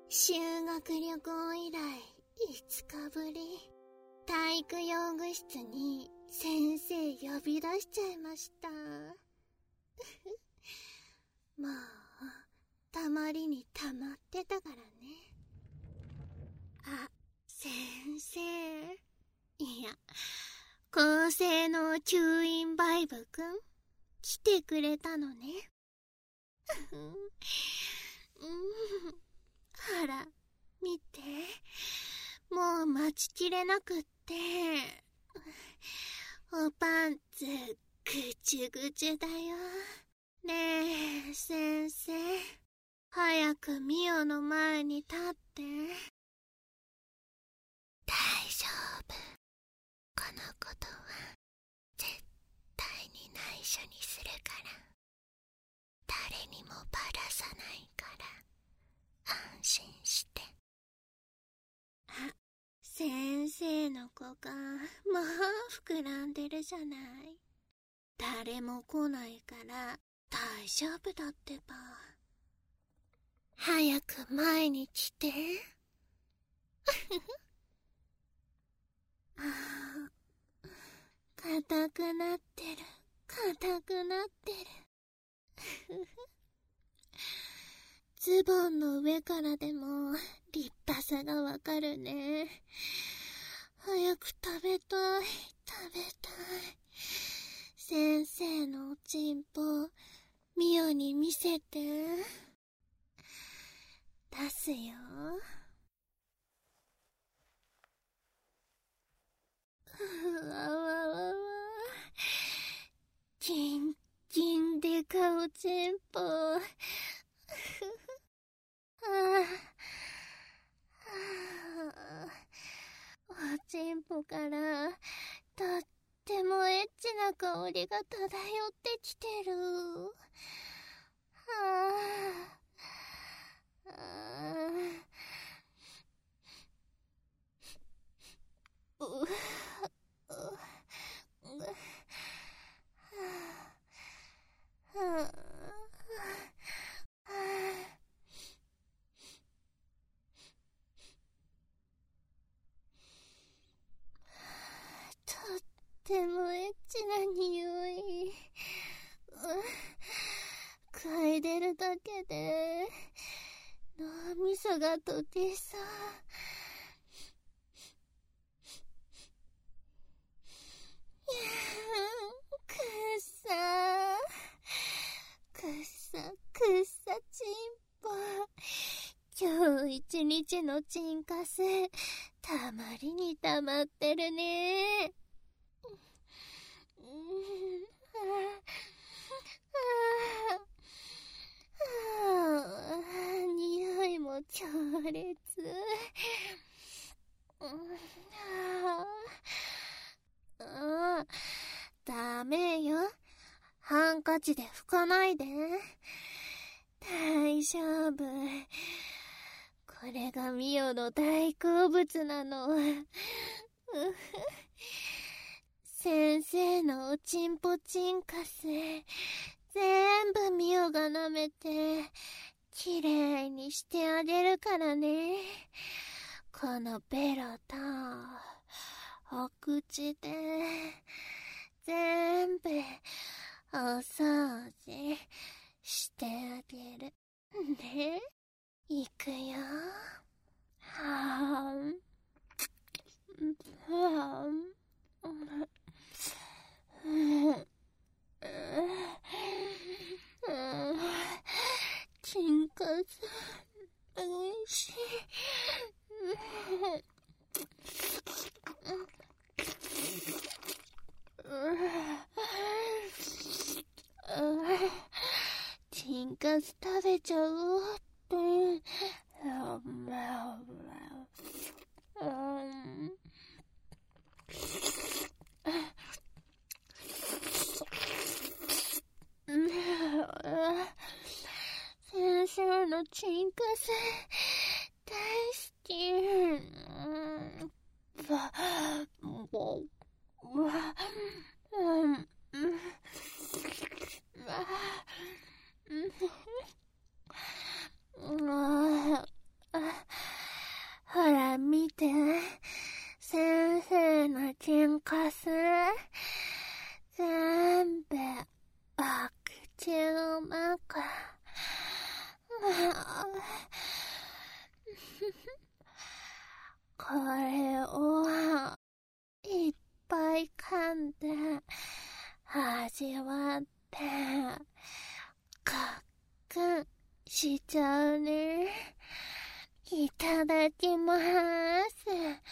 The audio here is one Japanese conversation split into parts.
修学旅行以来5日ぶり。体育用具室に先生呼び出しちゃいました。まあ、たまりにたまってたからね。あ、先生。いや、高性能吸引バイブくん、来てくれたのね。あら、見て。もう待ちきれなくって。おパンツ、ぐちゅぐちゅだよ。ねえ、先生。早くミオの前に立って。大丈夫。このことは絶対に内緒にするから。誰にもバラさないから安心して。あ、先生の子がまあ膨らんでるじゃない。誰も来ないから大丈夫だってば。早く前に来て。ああ、硬くなってる、硬くなってる。ズボンの上からでも立派さがわかるね。早く食べたい、食べたい。先生のおちんぽ、ミオに見せて。出すよ。うわわわわ。キンキンでかおちんぽ。はあ、はあ、おちんぽからとってもエッチな香りが漂ってきてる。はあ、ううとってもエッチな匂い。嗅いでるだけで脳みそが溶けそう。くっさくっさくっさちんぽ。今日一日のチンカスたまりにたまってるね。匂いも強烈。ダメよ。ハンカチで拭かないで。大丈夫。これがミオの大好物なの。先生のおちんぽちんかす全部ミオが舐めてきれいにしてあげるからね。このベロとお口で全部お掃除してあげるね。いくよ。はーんはーん。チンカスおいしい。チンカス食べちゃおうって。先生のチンカス大好き。 これをいっぱい噛んで味わってカックンしちゃうね。いただきます。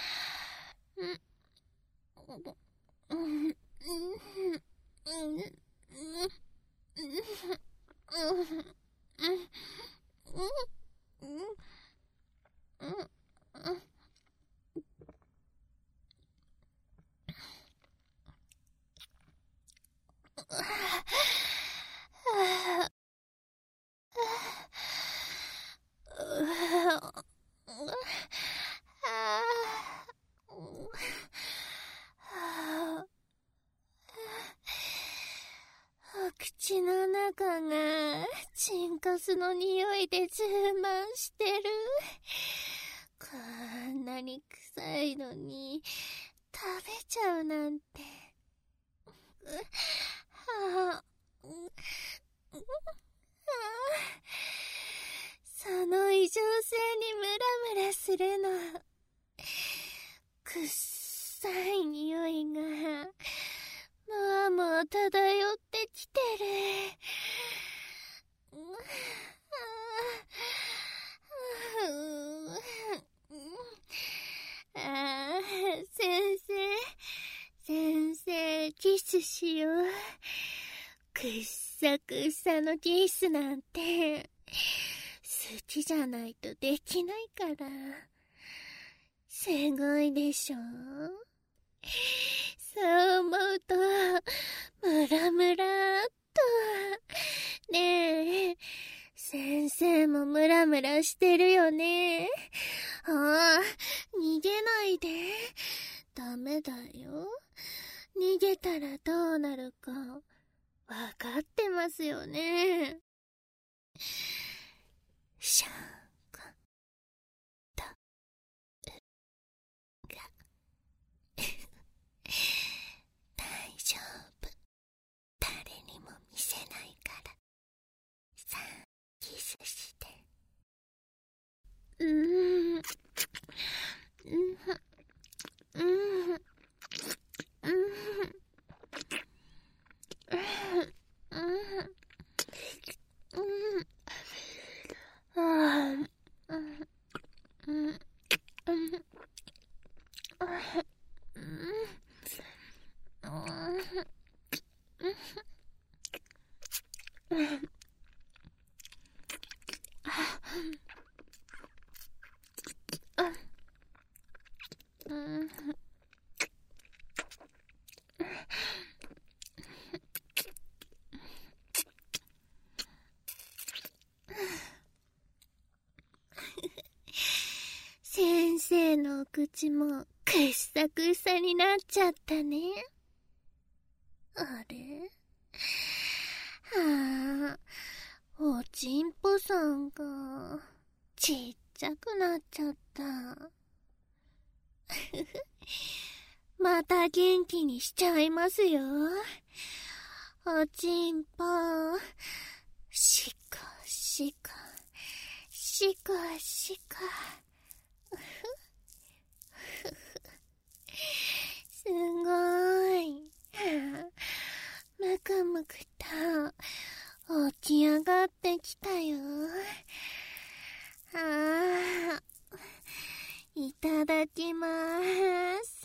口の中がチンカスの匂いで充満してる。こんなに臭いのに食べちゃうなんて。その異常性にムラムラするの。くっさい匂いがもうもう漂ってきてる。先生、キスしよう。くっさくっさのキスなんて好きじゃないとできないから。すごいでしょ。そう思うとムラムラっと。ねえ、先生もムラムラしてるよね。逃げないで。ダメだよ。逃げたらどうなるかわかってますよね。シャンコとが大丈夫。誰にも見せないから。さあ、キスして。先生のお口もくっさくっさになっちゃったね。あれ？おちんぽさんがちっちゃくなっちゃった。また元気にしちゃいますよ。おちんぽ、しこしこ、しこしこ。すごい。むくむくと起き上がってきたよ。いただきまーす。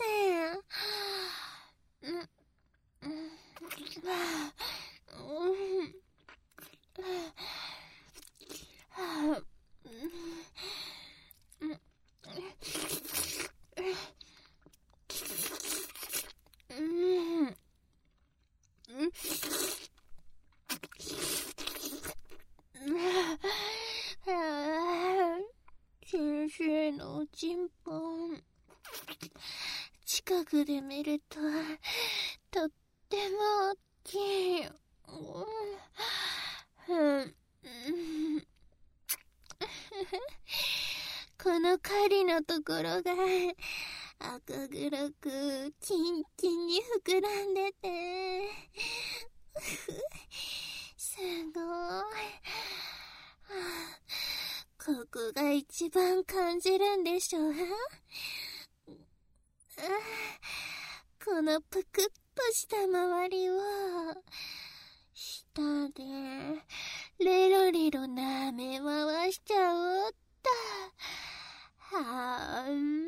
先生のおちんぽ近くで見るととっても大きい。この狩りのところが赤黒くキンキンに膨らんでてすごい。 ここが一番感じるんでしょう。このぷくっとした周りを舌でレロレロ舐め回しちゃおうっと。はーん。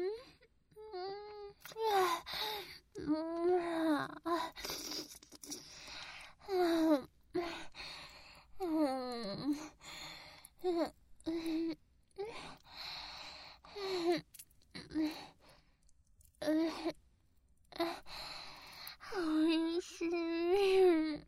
おいしい。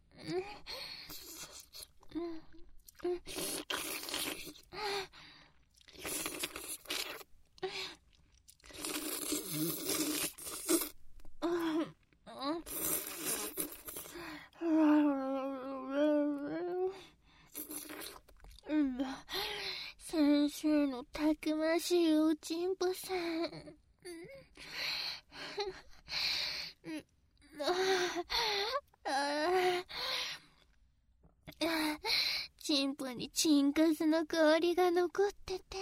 先生のたくましいおちんぽさん。チンポにチンカスの香りが残ってて、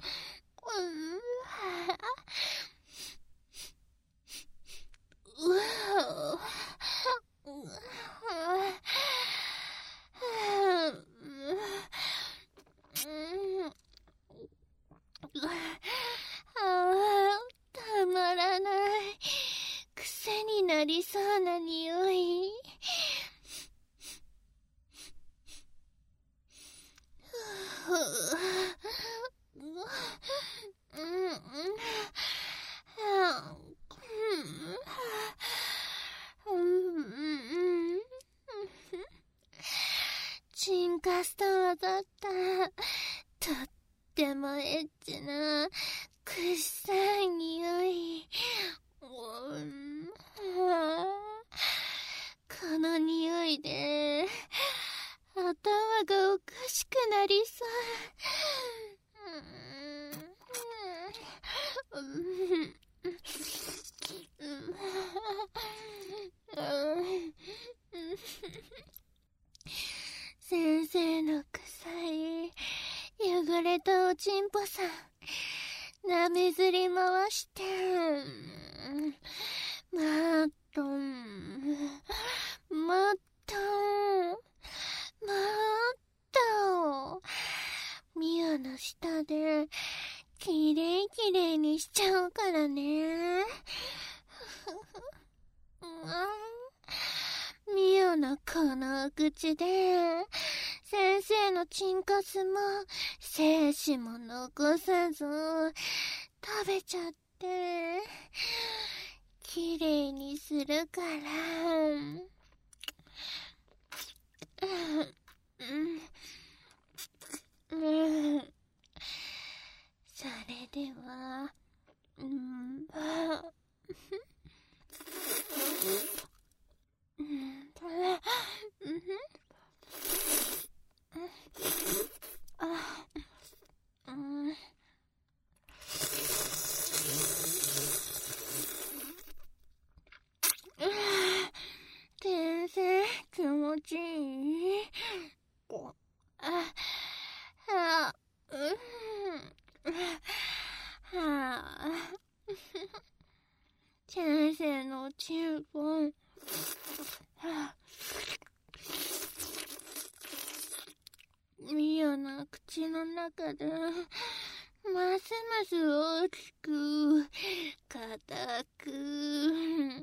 たまらない。癖になりそうな匂い。チンカスと混ざったとってもエッチな臭い匂い。この匂いで頭がおかしくなりそう。先生の臭い汚れたおちんぽさん、舐めずり回して、もっともっとミオの舌できれいきれいにしちゃうからね。ミオのこのお口で先生のチンカスも精子も残さず食べちゃってきれいにするから。それでは、先生、気持ちいい？先生のチンポン。ミオの口の中でますます大きく硬く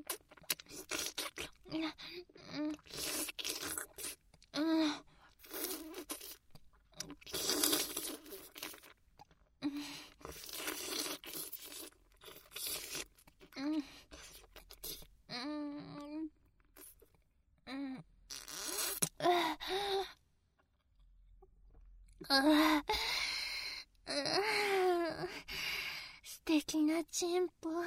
素敵なチンポ。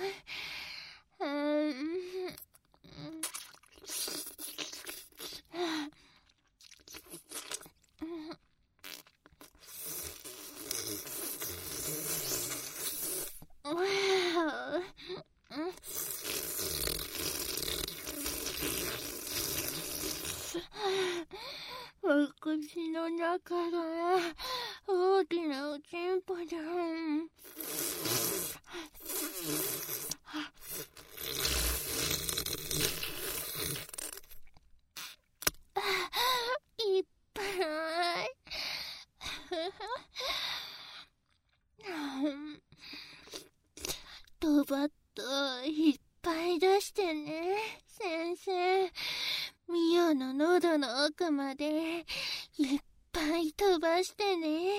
お口の中が大きなおちんドバッといっぱい出してね、先生。ミオの喉の奥までいっぱい飛ばしてね。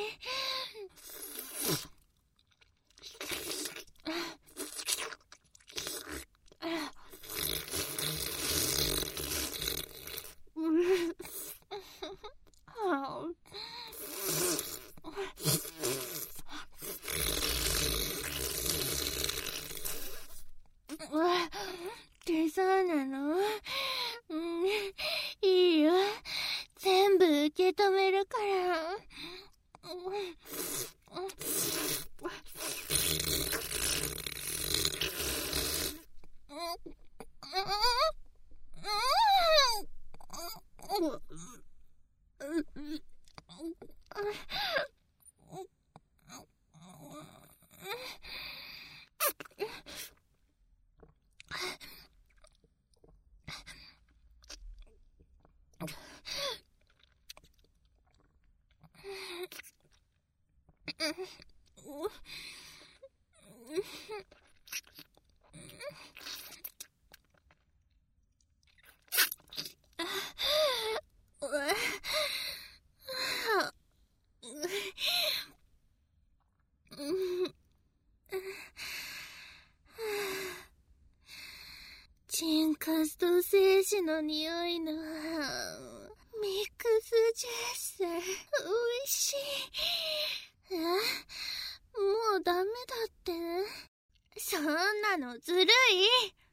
ってそうなの？いいよ。全部受け止めるから。鎮活と精子の匂いのミックスジュース、おいしい。もうダメだって。そんなのずるい。